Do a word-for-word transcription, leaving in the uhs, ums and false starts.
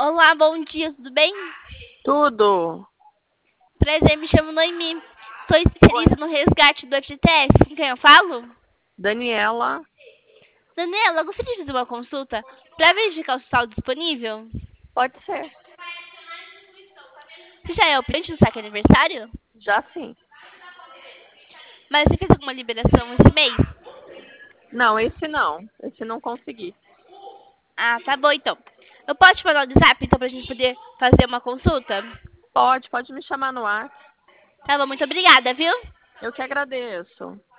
Olá, bom dia, tudo bem? Tudo. Prazer, me chamo Noemi. Sou Oi. especialista no resgate do F G T S. Com quem eu falo? Daniela, Daniela, eu gostaria de fazer uma consulta para verificar o saldo disponível. pode ser. Você já é o cliente do saque aniversário? Já sim. Mas você fez alguma liberação esse mês? Não, esse não. Esse não consegui. Ah, tá bom então. Eu posso te mandar o WhatsApp então pra gente poder fazer uma consulta? Pode, pode me chamar no ar. Tá bom, muito obrigada, viu? Eu que agradeço.